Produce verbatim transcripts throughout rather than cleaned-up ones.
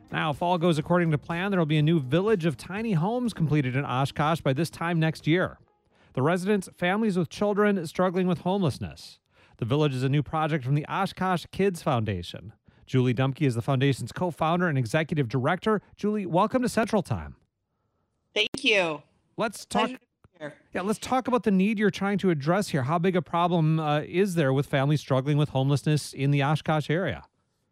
Now, if all goes according to plan, there will be a new village of tiny homes completed in Oshkosh by this time next year. The residents, families with children struggling with homelessness. The village is a new project from the Oshkosh Kids Foundation. Julie Dumke is the foundation's co-founder and executive director. Julie, welcome to Central Time. Thank you. Let's Pleasure talk. to be here. Yeah, let's talk about the need you're trying to address here. How big a problem uh, is there with families struggling with homelessness in the Oshkosh area?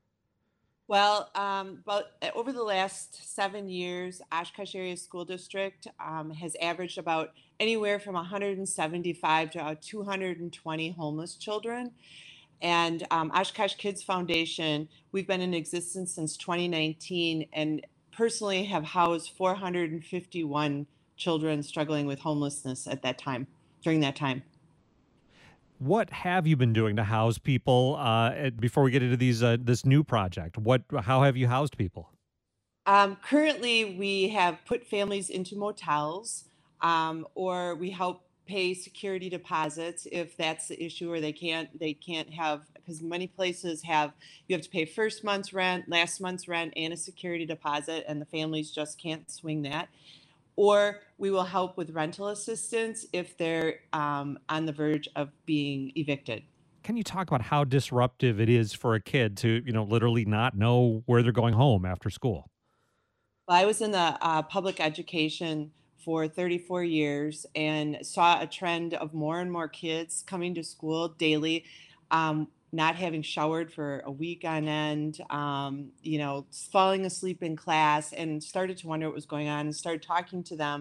Well, um, about uh, over the last seven years, Oshkosh Area School District um, has averaged about anywhere from one hundred seventy-five to uh, two hundred twenty homeless children. And um, Oshkosh Kids Foundation, we've been in existence since twenty nineteen and personally have housed four hundred fifty-one children struggling with homelessness at that time, during that time. What have you been doing to house people uh, at- before we get into these uh, this new project? What how have you housed people? Um, currently, we have put families into motels, um, or we help pay security deposits if that's the issue, or they can't they can't have because many places have you have to pay first month's rent, last month's rent, and a security deposit, and the families just can't swing that. Or we will help with rental assistance if they're um, on the verge of being evicted. Can you talk about how disruptive it is for a kid to, you know, literally not know where they're going home after school? Well, I was in the uh, public education for thirty-four years and saw a trend of more and more kids coming to school daily, um, not having showered for a week on end, um, you know, falling asleep in class, and started to wonder what was going on and started talking to them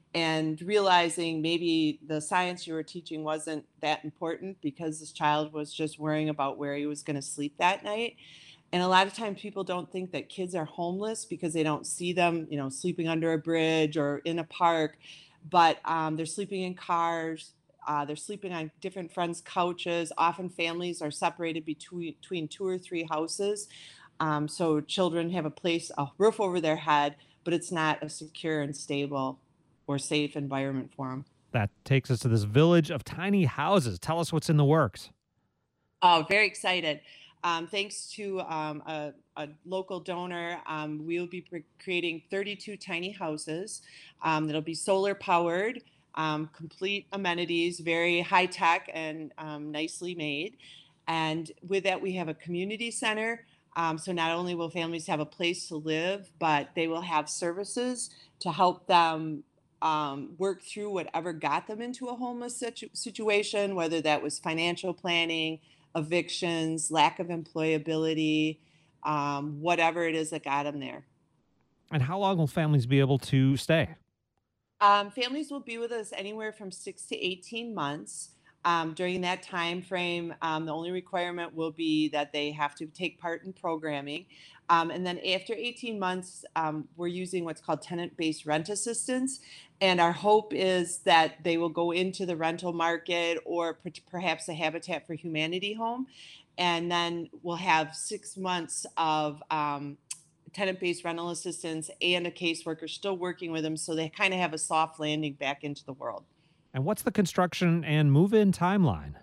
and realizing maybe the science you were teaching wasn't that important because this child was just worrying about where he was going to sleep that night. And a lot of times people don't think that kids are homeless because they don't see them, you know, sleeping under a bridge or in a park, but um, they're sleeping in cars. Uh, they're sleeping on different friends' couches. Often families are separated between, between two or three houses. Um, so children have a place, a roof over their head, but it's not a secure and stable or safe environment for them. That takes us to this village of tiny houses. Tell us what's in the works. Oh, very excited. Um, thanks to um, a, a local donor, um, we will be pre- creating thirty-two tiny houses um, that'll be solar powered, um, complete amenities, very high tech and um, nicely made. And with that, we have a community center. Um, so not only will families have a place to live, but they will have services to help them um, work through whatever got them into a homeless situ- situation, whether that was financial planning, evictions, lack of employability, um, whatever it is that got them there. And how long will families be able to stay? Um, families will be with us anywhere from six to eighteen months. Um, during that time frame, um, the only requirement will be that they have to take part in programming. Um, and then after eighteen months, um, we're using what's called tenant-based rent assistance. And our hope is that they will go into the rental market or per- perhaps a Habitat for Humanity home. And then we'll have six months of um, tenant-based rental assistance and a caseworker still working with them so they kind of have a soft landing back into the world. And what's the construction and move in timeline?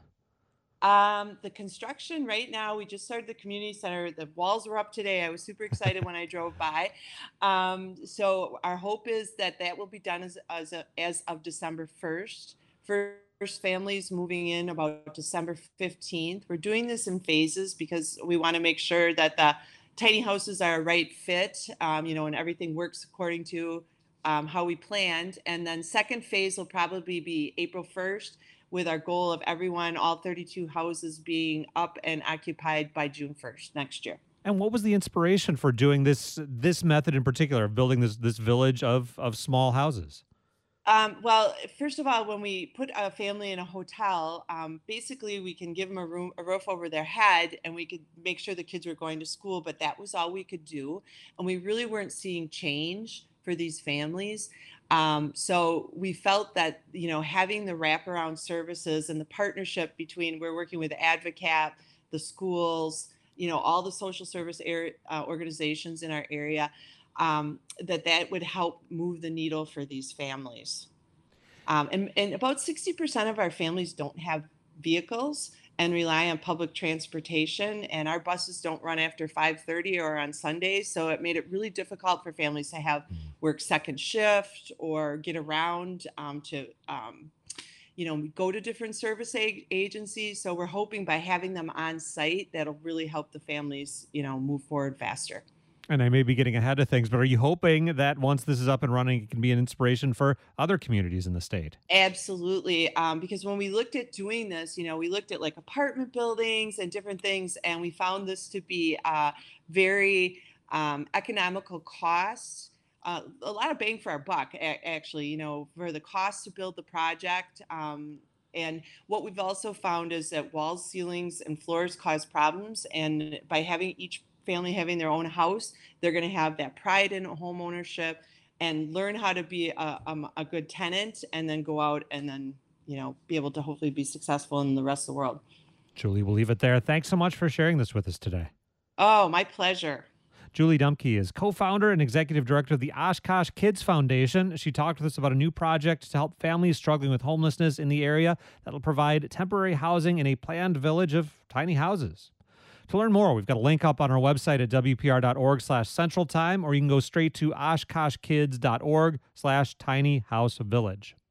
Um, the construction right now, we just started the community center. The walls were up today. I was super excited when I drove by. Um, so our hope is that that will be done as as, a, as of December first. First families moving in about December fifteenth. We're doing this in phases because we want to make sure that the tiny houses are a right fit, um, you know, and everything works according to um, how we planned. And then second phase will probably be April first with our goal of everyone, all thirty-two houses being up and occupied by June first next year. And what was the inspiration for doing this this method in particular of building this this village of of small houses? Um, well, first of all, when we put a family in a hotel, um, basically we can give them a room, a roof over their head, and we could make sure the kids were going to school. But that was all we could do, and we really weren't seeing change for these families. Um, so we felt that you know having the wraparound services and the partnership between we're working with Advocate, the schools, you know, all the social service area, uh, organizations in our area, um, that that would help move the needle for these families. Um, and, and about sixty percent of our families don't have vehicles. and rely on public transportation, and our buses don't run after five thirty or on Sundays, so it made it really difficult for families to have Mm. work second shift or get around um, to um, you know, go to different service a- agencies. So we're hoping by having them on site, that'll really help the families, you know, move forward faster. And I may be getting ahead of things, but are you hoping that once this is up and running, it can be an inspiration for other communities in the state? Absolutely. Um, because when we looked at doing this, you know, we looked at like apartment buildings and different things, and we found this to be uh, very um, economical costs. Uh, a lot of bang for our buck, a- actually, you know, for the cost to build the project. Um, and what we've also found is that walls, ceilings, and floors cause problems. And by having each family having their own house, they're going to have that pride in home ownership and learn how to be a, um, a good tenant, and then go out and then, you know, be able to hopefully be successful in the rest of the world. Julie, we'll leave it there. Thanks so much for sharing this with us today. Oh, my pleasure. Julie Dumke is co-founder and executive director of the Oshkosh Kids Foundation. She talked with us about a new project to help families struggling with homelessness in the area that'll provide temporary housing in a planned village of tiny houses. To learn more, we've got a link up on our website at w p r dot org slash central time, or you can go straight to oshkoshkids dot org slash tiny house village.